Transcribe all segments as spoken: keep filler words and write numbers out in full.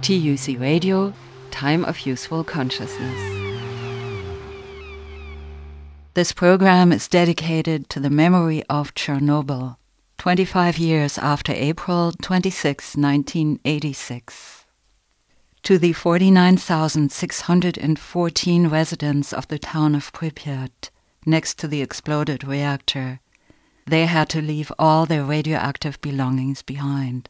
T U C Radio, Time of Useful Consciousness. This program is dedicated to the memory of Chernobyl, twenty-five years after April twenty-sixth, nineteen eighty-six. To the forty-nine thousand six hundred fourteen residents of the town of Pripyat, next to the exploded reactor, they had to leave all their radioactive belongings behind.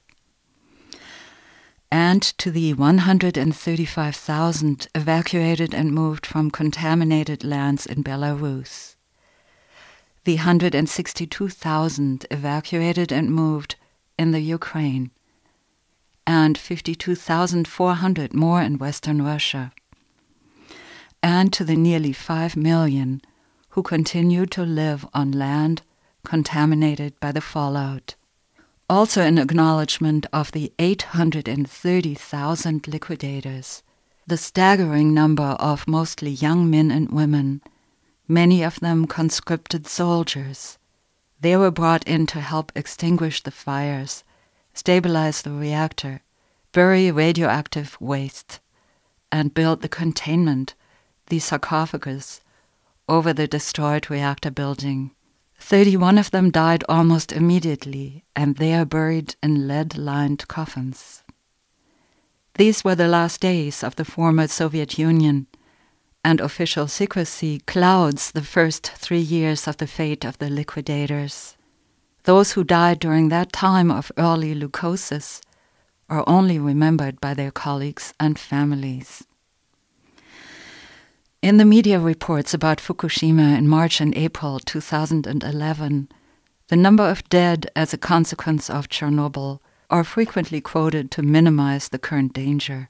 And to the one hundred thirty-five thousand evacuated and moved from contaminated lands in Belarus, the one hundred sixty-two thousand evacuated and moved in the Ukraine, and fifty-two thousand four hundred more in Western Russia, and to the nearly five million who continue to live on land contaminated by the fallout. Also in acknowledgement of the eight hundred thirty thousand liquidators, the staggering number of mostly young men and women, many of them conscripted soldiers. They were brought in to help extinguish the fires, stabilize the reactor, bury radioactive waste, and build the containment, the sarcophagus, over the destroyed reactor building. Thirty-one of them died almost immediately, and they are buried in lead-lined coffins. These were the last days of the former Soviet Union, and official secrecy clouds the first three years of the fate of the liquidators. Those who died during that time of early leucosis are only remembered by their colleagues and families. In the media reports about Fukushima in March and April two thousand eleven, the number of dead as a consequence of Chernobyl are frequently quoted to minimize the current danger.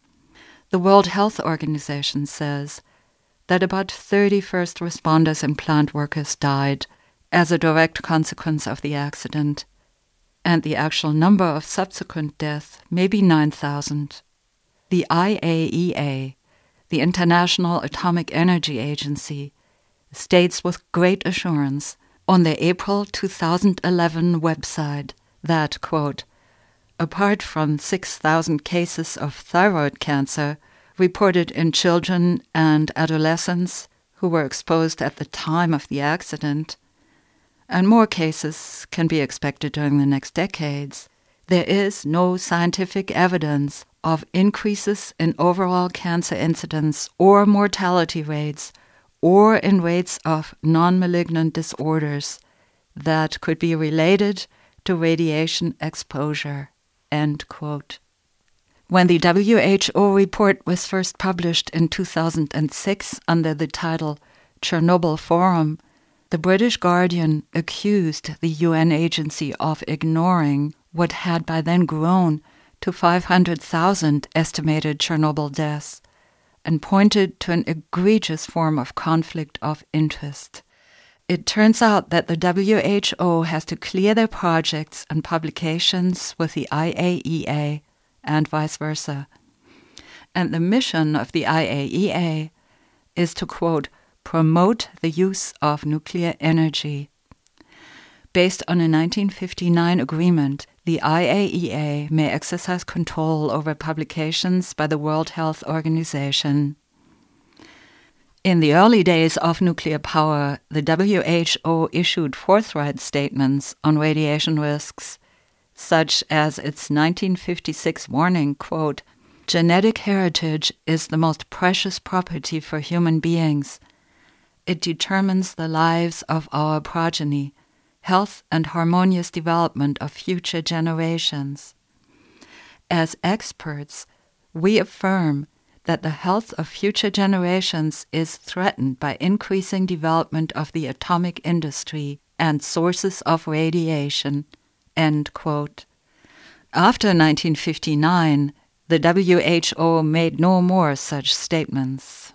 The World Health Organization says that about thirty first responders and plant workers died as a direct consequence of the accident, and the actual number of subsequent deaths may be nine thousand. The I A E A, the International Atomic Energy Agency, states with great assurance on their April two thousand eleven website that, quote, apart from six thousand cases of thyroid cancer reported in children and adolescents who were exposed at the time of the accident, and more cases can be expected during the next decades, there is no scientific evidence of increases in overall cancer incidence or mortality rates or in rates of non-malignant disorders that could be related to radiation exposure, end quote. When the W H O report was first published in two thousand six under the title Chernobyl Forum, the British Guardian accused the U N agency of ignoring what had by then grown to five hundred thousand estimated Chernobyl deaths, and pointed to an egregious form of conflict of interest. It turns out that the W H O has to clear their projects and publications with the I A E A and vice versa. And the mission of the I A E A is to, quote, promote the use of nuclear energy. Based on a nineteen fifty-nine agreement, the I A E A may exercise control over publications by the World Health Organization. In the early days of nuclear power, the W H O issued forthright statements on radiation risks, such as its nineteen fifty-six warning, quote, genetic heritage is the most precious property for human beings. It determines the lives of our progeny, health and harmonious development of future generations. As experts, we affirm that the health of future generations is threatened by increasing development of the atomic industry and sources of radiation, end quote. After nineteen fifty-nine, the W H O made no more such statements.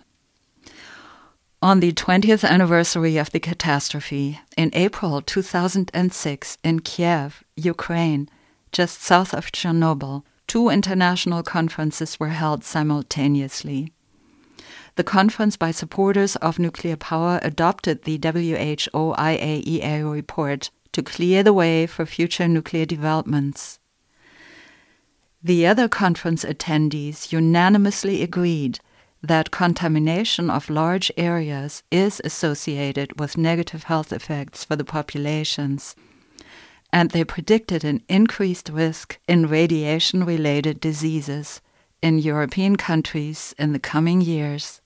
On the twentieth anniversary of the catastrophe, in April two thousand six, in Kiev, Ukraine, just south of Chernobyl, two international conferences were held simultaneously. The conference by supporters of nuclear power adopted the W H O I A E A report to clear the way for future nuclear developments. The other conference attendees unanimously agreed that contamination of large areas is associated with negative health effects for the populations, and they predicted an increased risk in radiation-related diseases in European countries in the coming years.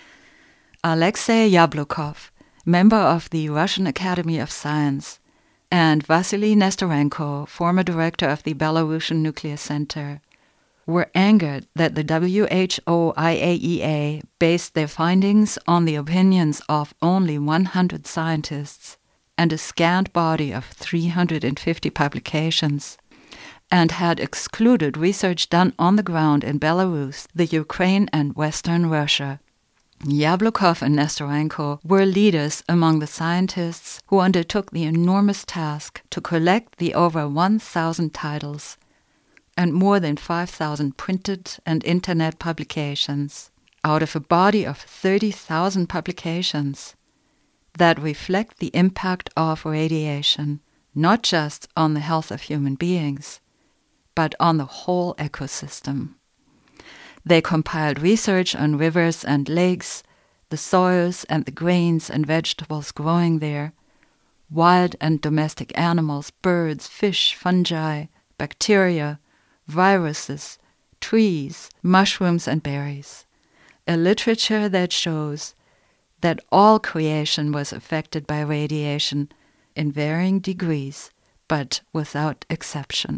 Alexei Yablokov, member of the Russian Academy of Science, and Vasily Nestorenko, former director of the Belarusian Nuclear Center, were angered that the W H O I A E A based their findings on the opinions of only one hundred scientists and a scant body of three hundred fifty publications, and had excluded research done on the ground in Belarus, the Ukraine, and Western Russia. Yablokov and Nestorenko were leaders among the scientists who undertook the enormous task to collect the over one thousand titles and more than five thousand printed and internet publications out of a body of thirty thousand publications that reflect the impact of radiation, not just on the health of human beings, but on the whole ecosystem. They compiled research on rivers and lakes, the soils and the grains and vegetables growing there, wild and domestic animals, birds, fish, fungi, bacteria, viruses, trees, mushrooms and berries. A literature that shows that all creation was affected by radiation in varying degrees, but without exception.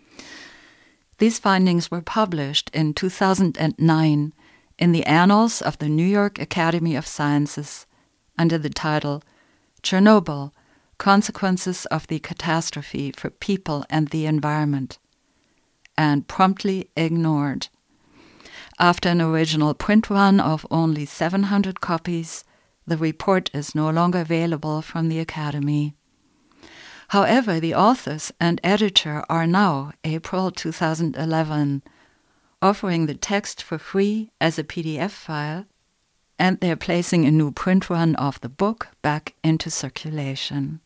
These findings were published in two thousand nine in the Annals of the New York Academy of Sciences under the title Chernobyl: Consequences of the Catastrophe for People and the Environment, and promptly ignored. After an original print run of only seven hundred copies, the report is no longer available from the Academy. However, the authors and editor are now, April two thousand eleven, offering the text for free as a P D F file, and they're placing a new print run of the book back into circulation.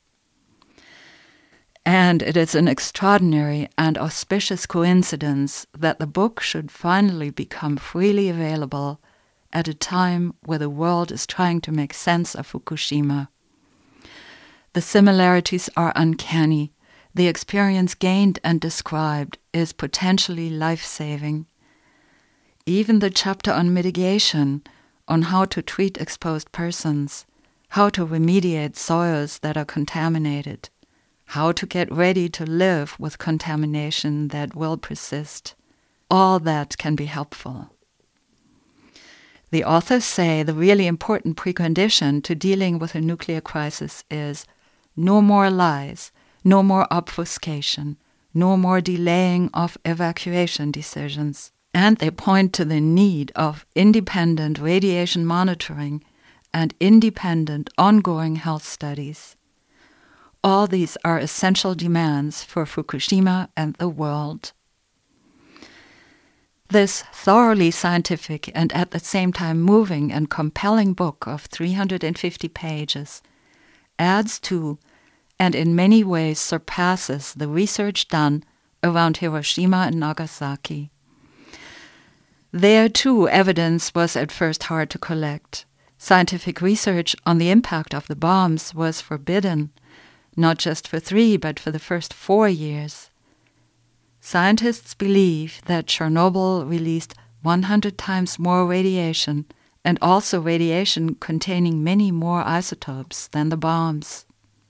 And it is an extraordinary and auspicious coincidence that the book should finally become freely available at a time where the world is trying to make sense of Fukushima. The similarities are uncanny. The experience gained and described is potentially life-saving. Even the chapter on mitigation, on how to treat exposed persons, how to remediate soils that are contaminated, how to get ready to live with contamination that will persist, all that can be helpful. The authors say the really important precondition to dealing with a nuclear crisis is no more lies, no more obfuscation, no more delaying of evacuation decisions. And they point to the need of independent radiation monitoring and independent ongoing health studies. All these are essential demands for Fukushima and the world. This thoroughly scientific and at the same time moving and compelling book of three hundred fifty pages adds to and in many ways surpasses the research done around Hiroshima and Nagasaki. There, too, evidence was at first hard to collect. Scientific research on the impact of the bombs was forbidden, not just for three, but for the first four years. Scientists believe that Chernobyl released one hundred times more radiation, and also radiation containing many more isotopes than the bombs.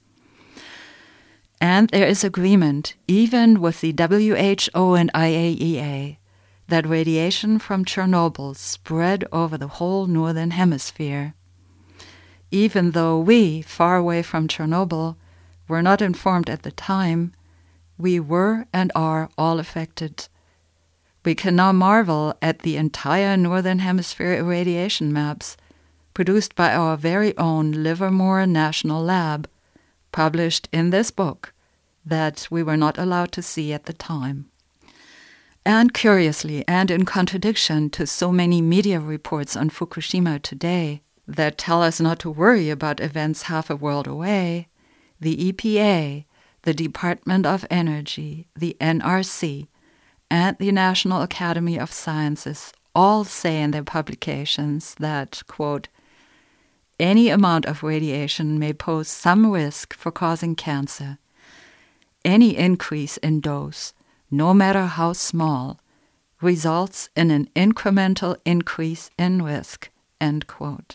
And there is agreement, even with the W H O and I A E A, that radiation from Chernobyl spread over the whole northern hemisphere. Even though we, far away from Chernobyl, were not informed at the time, we were and are all affected. We can now marvel at the entire northern hemisphere irradiation maps, produced by our very own Livermore National Lab, published in this book, that we were not allowed to see at the time. And curiously, and in contradiction to so many media reports on Fukushima today that tell us not to worry about events half a world away, the E P A, the Department of Energy, the N R C, and the National Academy of Sciences all say in their publications that, quote, any amount of radiation may pose some risk for causing cancer. Any increase in dose, no matter how small, results in an incremental increase in risk, end quote.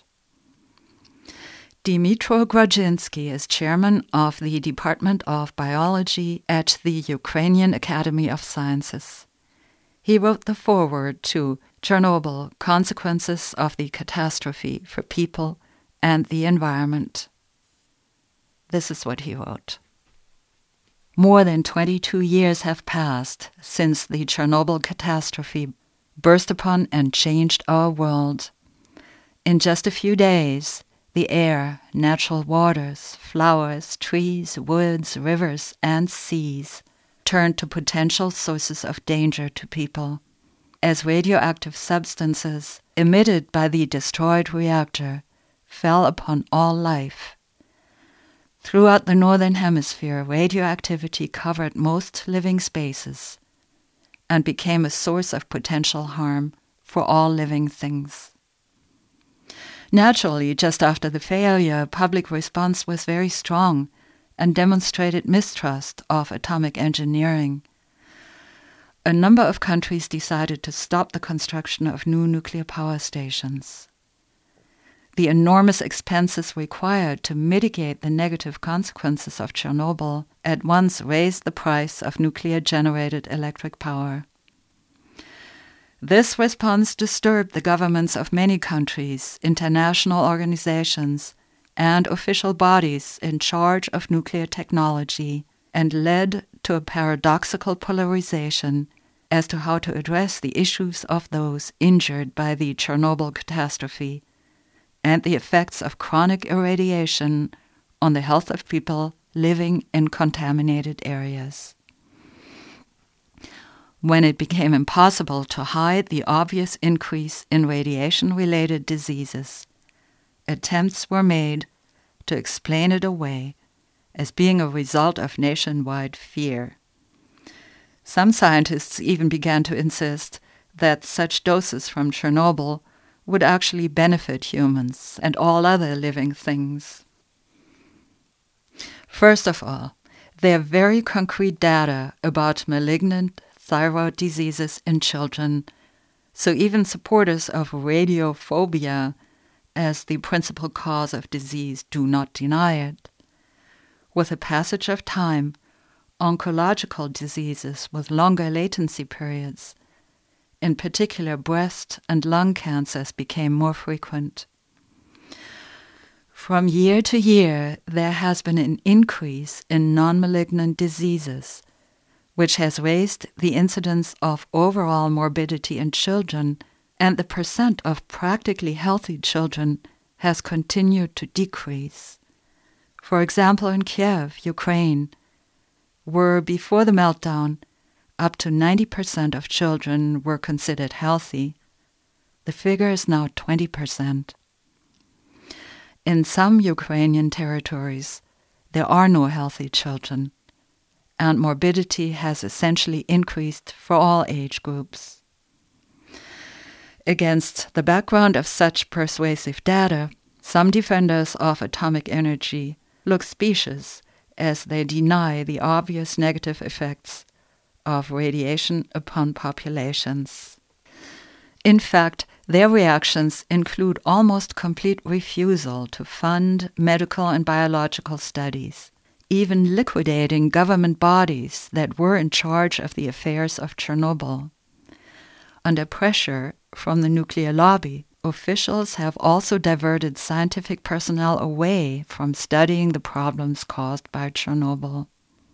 Dmytro Grodzinsky is chairman of the Department of Biology at the Ukrainian Academy of Sciences. He wrote the foreword to Chernobyl, Consequences of the Catastrophe for People and the Environment. This is what he wrote. More than twenty-two years have passed since the Chernobyl catastrophe burst upon and changed our world. In just a few days, the air, natural waters, flowers, trees, woods, rivers, and seas turned to potential sources of danger to people, as radioactive substances emitted by the destroyed reactor fell upon all life. Throughout the Northern Hemisphere, radioactivity covered most living spaces and became a source of potential harm for all living things. Naturally, just after the failure, public response was very strong and demonstrated mistrust of atomic engineering. A number of countries decided to stop the construction of new nuclear power stations. The enormous expenses required to mitigate the negative consequences of Chernobyl at once raised the price of nuclear-generated electric power. This response disturbed the governments of many countries, international organizations, and official bodies in charge of nuclear technology, and led to a paradoxical polarization as to how to address the issues of those injured by the Chernobyl catastrophe and the effects of chronic irradiation on the health of people living in contaminated areas. When it became impossible to hide the obvious increase in radiation-related diseases, attempts were made to explain it away as being a result of nationwide fear. Some scientists even began to insist that such doses from Chernobyl would actually benefit humans and all other living things. First of all, there are very concrete data about malignant thyroid diseases in children, so even supporters of radiophobia as the principal cause of disease do not deny it. With the passage of time, oncological diseases with longer latency periods, in particular breast and lung cancers, became more frequent. From year to year, there has been an increase in non-malignant diseases, which has raised the incidence of overall morbidity in children, and the percent of practically healthy children has continued to decrease. For example, in Kiev, Ukraine, where before the meltdown, up to ninety percent of children were considered healthy, the figure is now twenty percent. In some Ukrainian territories, there are no healthy children, and morbidity has essentially increased for all age groups. Against the background of such persuasive data, some defenders of atomic energy look specious as they deny the obvious negative effects of radiation upon populations. In fact, their reactions include almost complete refusal to fund medical and biological studies, even liquidating government bodies that were in charge of the affairs of Chernobyl. Under pressure from the nuclear lobby, officials have also diverted scientific personnel away from studying the problems caused by Chernobyl.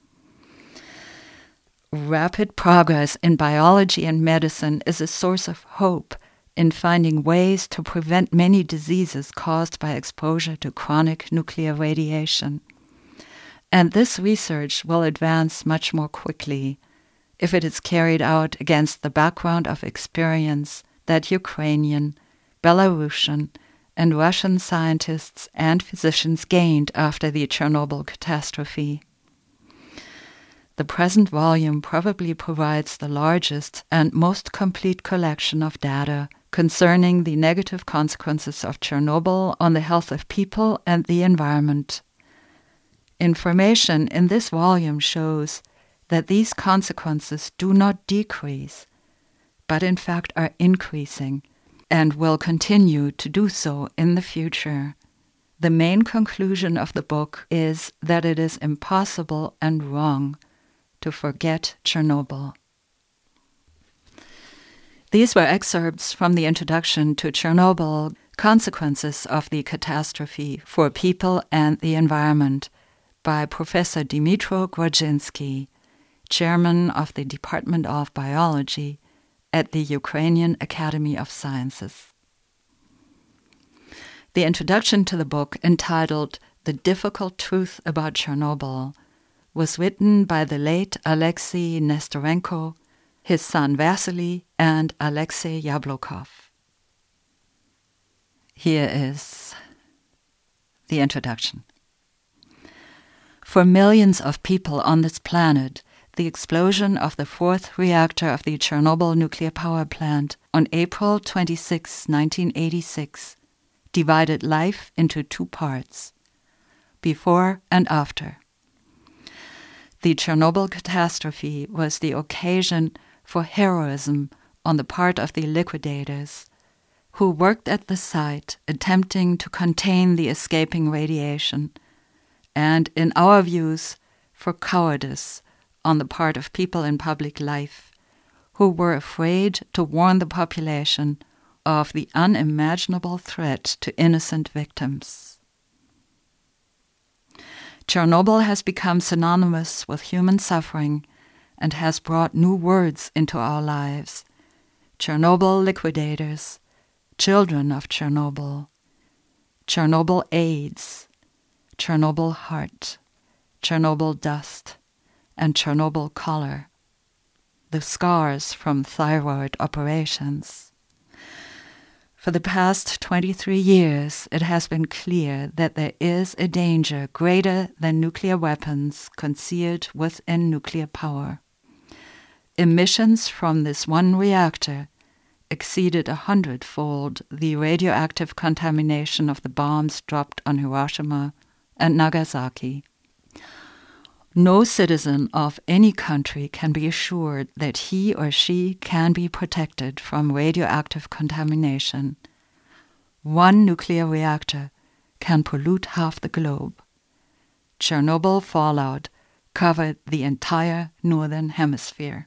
Rapid progress in biology and medicine is a source of hope in finding ways to prevent many diseases caused by exposure to chronic nuclear radiation. And this research will advance much more quickly if it is carried out against the background of experience that Ukrainian, Belarusian, and Russian scientists and physicians gained after the Chernobyl catastrophe. The present volume probably provides the largest and most complete collection of data concerning the negative consequences of Chernobyl on the health of people and the environment. Information in this volume shows that these consequences do not decrease, but in fact are increasing and will continue to do so in the future. The main conclusion of the book is that it is impossible and wrong to forget Chernobyl. These were excerpts from the introduction to Chernobyl, Consequences of the Catastrophe for People and the Environment by Professor Dmytro Grodzinsky, Chairman of the Department of Biology at the Ukrainian Academy of Sciences. The introduction to the book, entitled The Difficult Truth About Chernobyl, was written by the late Alexei Nestorenko, his son Vasily, and Alexei Yablokov. Here is the introduction. For millions of people on this planet, the explosion of the fourth reactor of the Chernobyl nuclear power plant on April twenty-sixth, nineteen eighty-six, divided life into two parts, before and after. The Chernobyl catastrophe was the occasion for heroism on the part of the liquidators, who worked at the site attempting to contain the escaping radiation, and, in our views, for cowardice on the part of people in public life, who were afraid to warn the population of the unimaginable threat to innocent victims. Chernobyl has become synonymous with human suffering and has brought new words into our lives. Chernobyl liquidators, children of Chernobyl, Chernobyl AIDS, Chernobyl heart, Chernobyl dust, and Chernobyl color, the scars from thyroid operations. For the past twenty-three years, it has been clear that there is a danger greater than nuclear weapons concealed within nuclear power. Emissions from this one reactor exceeded a hundredfold the radioactive contamination of the bombs dropped on Hiroshima and Nagasaki. No citizen of any country can be assured that he or she can be protected from radioactive contamination. One nuclear reactor can pollute half the globe. Chernobyl fallout covered the entire northern hemisphere.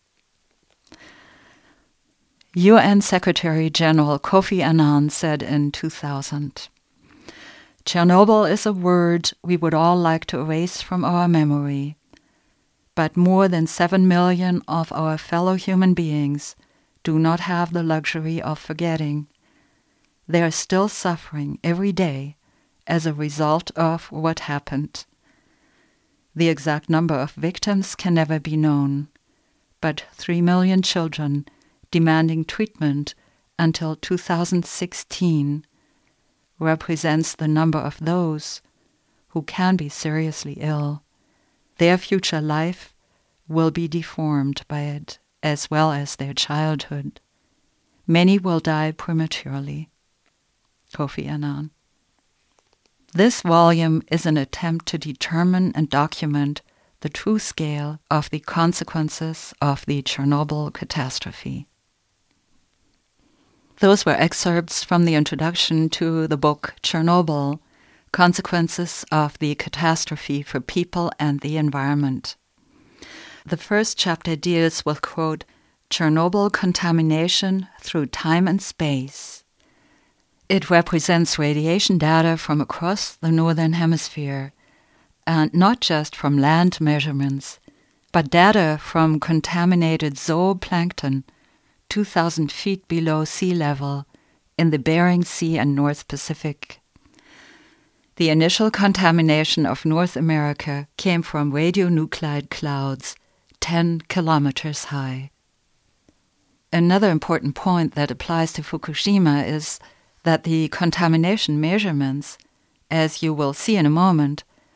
U N Secretary General Kofi Annan said in two thousand, Chernobyl is a word we would all like to erase from our memory, but more than seven million of our fellow human beings do not have the luxury of forgetting. They are still suffering every day as a result of what happened. The exact number of victims can never be known, but three million children demanding treatment until two thousand sixteen represents the number of those who can be seriously ill. Their future life will be deformed by it, as well as their childhood. Many will die prematurely. Kofi Annan. This volume is an attempt to determine and document the true scale of the consequences of the Chernobyl catastrophe. Those were excerpts from the introduction to the book Chernobyl, Consequences of the Catastrophe for People and the Environment. The first chapter deals with, quote, Chernobyl contamination through time and space. It represents radiation data from across the northern hemisphere, and not just from land measurements, but data from contaminated zooplankton two thousand feet below sea level in the Bering Sea and North Pacific. The initial contamination of North America came from radionuclide clouds ten kilometers high. Another important point that applies to Fukushima is that the contamination measurements, as you will see in a moment,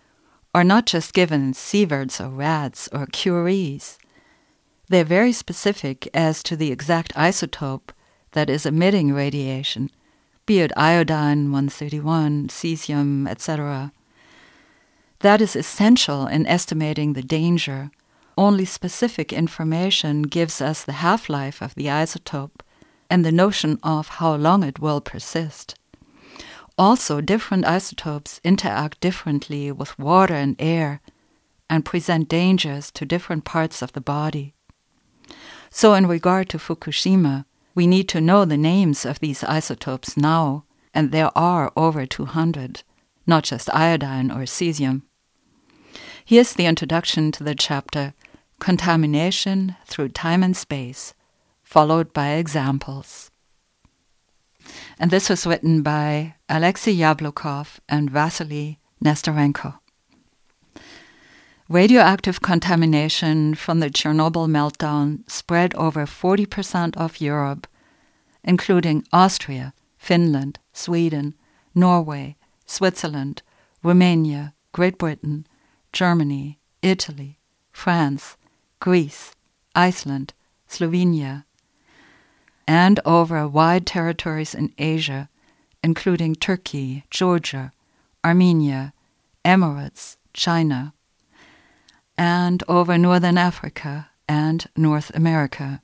are not just given in sieverts or rats or curies. They're very specific as to the exact isotope that is emitting radiation, be it iodine one thirty-one, cesium, et cetera. That is essential in estimating the danger. Only specific information gives us the half-life of the isotope and the notion of how long it will persist. Also, different isotopes interact differently with water and air and present dangers to different parts of the body. So in regard to Fukushima, we need to know the names of these isotopes now, and there are over two hundred, not just iodine or cesium. Here's the introduction to the chapter Contamination Through Time and Space, followed by examples. And this was written by Alexei Yablokov and Vasily Nestorenko. Radioactive contamination from the Chernobyl meltdown spread over forty percent of Europe, including Austria, Finland, Sweden, Norway, Switzerland, Romania, Great Britain, Germany, Italy, France, Greece, Iceland, Slovenia, and over wide territories in Asia, including Turkey, Georgia, Armenia, Emirates, China, and over Northern Africa and North America.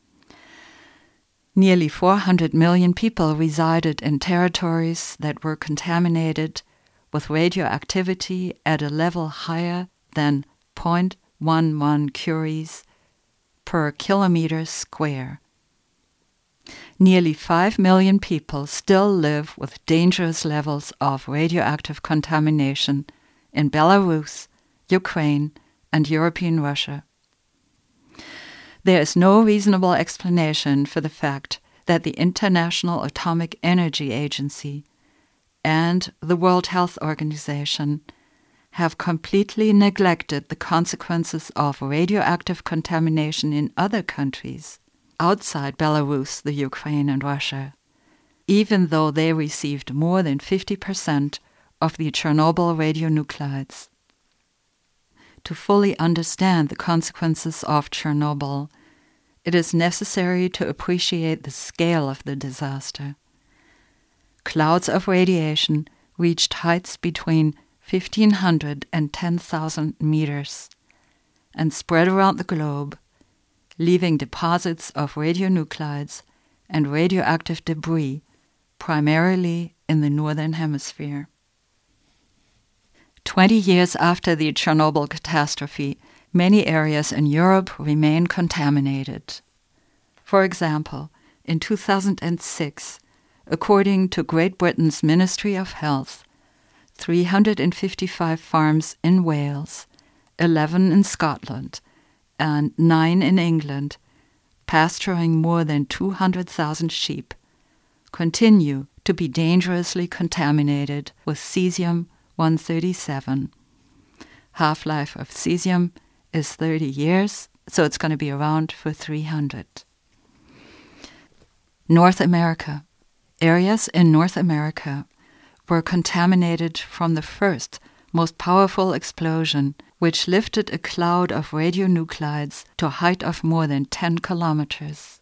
Nearly four hundred million people resided in territories that were contaminated with radioactivity at a level higher than zero point one one curies per kilometer square. Nearly five million people still live with dangerous levels of radioactive contamination in Belarus, Ukraine, and European Russia. There is no reasonable explanation for the fact that the International Atomic Energy Agency and the World Health Organization have completely neglected the consequences of radioactive contamination in other countries outside Belarus, the Ukraine, and Russia, even though they received more than fifty percent of the Chernobyl radionuclides. To fully understand the consequences of Chernobyl, it is necessary to appreciate the scale of the disaster. Clouds of radiation reached heights between fifteen hundred and ten thousand meters and spread around the globe, leaving deposits of radionuclides and radioactive debris primarily in the Northern Hemisphere. Twenty years after the Chernobyl catastrophe, many areas in Europe remain contaminated. For example, in two thousand six, according to Great Britain's Ministry of Health, three hundred fifty-five farms in Wales, eleven in Scotland, and nine in England, pasturing more than two hundred thousand sheep, continue to be dangerously contaminated with cesium one thirty-seven. Half-life of cesium is thirty years, so it's going to be around for three hundred. North America. Areas in North America were contaminated from the first, most powerful explosion, which lifted a cloud of radionuclides to a height of more than ten kilometers.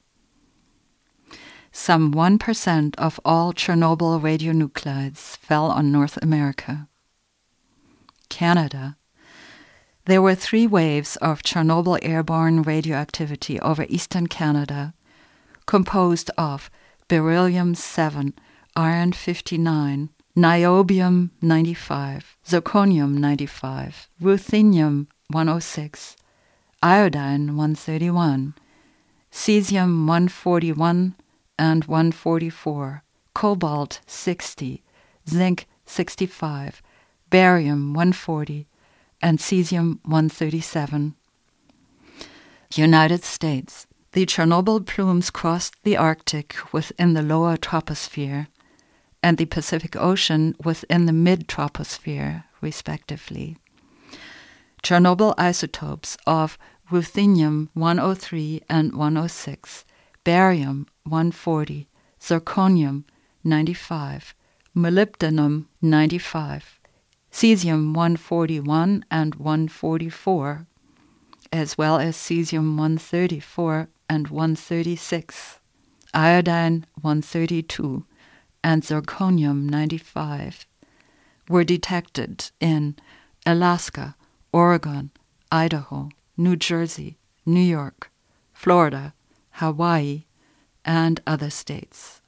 Some one percent of all Chernobyl radionuclides fell on North America. Canada. There were three waves of Chernobyl airborne radioactivity over eastern Canada, composed of beryllium seven, iron fifty-nine, niobium ninety-five, zirconium ninety-five, ruthenium one oh six, iodine one thirty-one, cesium one forty-one and one forty-four, cobalt sixty, zinc sixty-five, barium one forty, and cesium one thirty-seven. United States. The Chernobyl plumes crossed the Arctic within the lower troposphere and the Pacific Ocean within the mid-troposphere, respectively. Chernobyl isotopes of ruthenium one oh three and one oh six, barium one forty, zirconium ninety-five, molybdenum ninety-five, cesium one forty-one and one forty-four, as well as cesium one thirty-four and one thirty-six, iodine one thirty-two, and zirconium ninety-five, were detected in Alaska, Oregon, Idaho, New Jersey, New York, Florida, Hawaii, and other states.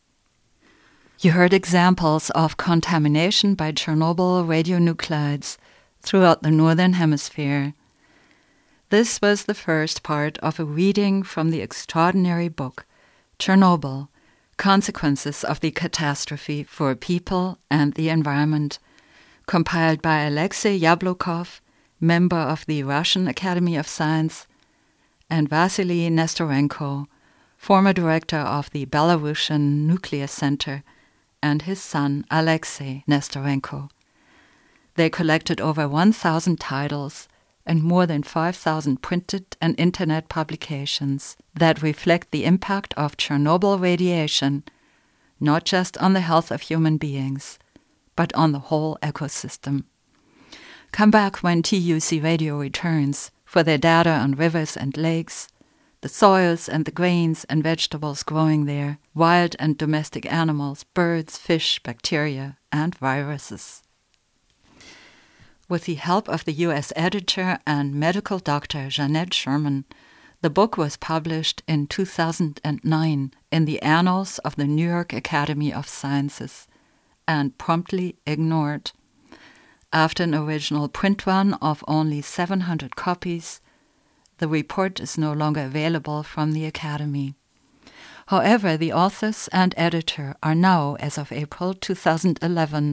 You heard examples of contamination by Chernobyl radionuclides throughout the Northern Hemisphere. This was the first part of a reading from the extraordinary book, Chernobyl, Consequences of the Catastrophe for People and the Environment, compiled by Alexei Yablokov, member of the Russian Academy of Science, and Vasily Nestorenko, former director of the Belarusian Nuclear Center, and his son Alexei Nestorenko. They collected over one thousand titles and more than five thousand printed and internet publications that reflect the impact of Chernobyl radiation, not just on the health of human beings, but on the whole ecosystem. Come back when T U C Radio returns for their data on rivers and lakes, the soils and the grains and vegetables growing there, wild and domestic animals, birds, fish, bacteria, and viruses. With the help of the U S editor and medical doctor Jeanette Sherman, the book was published in two thousand nine in the Annals of the New York Academy of Sciences and promptly ignored. After an original print run of only seven hundred copies, the report is no longer available from the Academy. However, the authors and editor are now, as of April two thousand eleven,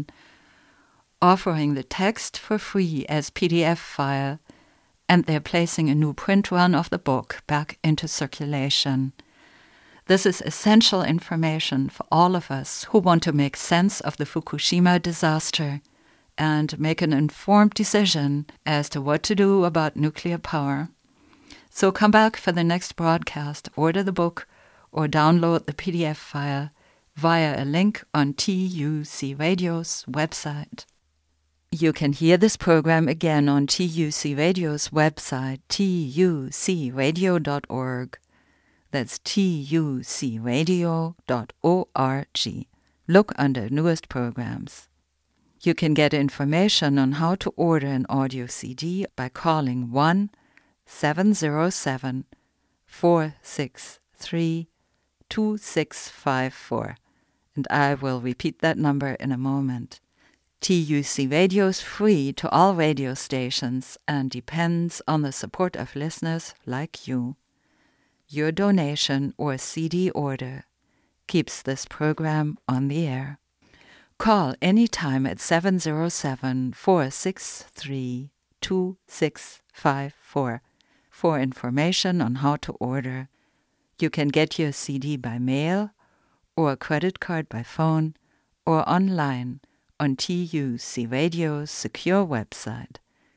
offering the text for free as P D F file, and they're placing a new print run of the book back into circulation. This is essential information for all of us who want to make sense of the Fukushima disaster and make an informed decision as to what to do about nuclear power. So come back for the next broadcast, order the book, or download the P D F file via a link on T U C Radio's website. You can hear this program again on T U C Radio's website, T U C radio dot org. That's T U C radio dot org. Look under newest programs. You can get information on how to order an audio C D by calling one seven zero seven, four six three, two six five four, and I will repeat that number in a moment. T U C Radio is free to all radio stations and depends on the support of listeners like you. Your donation or C D order keeps this program on the air. Call anytime at seven zero seven, four six three, two six five four for information on how to order. You can get your C D by mail or a credit card by phone or online on T U C Radio's secure website,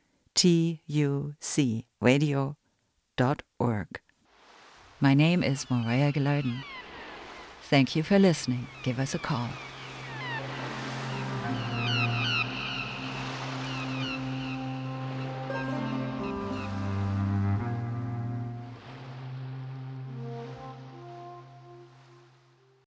T U C radio dot org. My name is Morea Gilardin. Thank you for listening. Give us a call.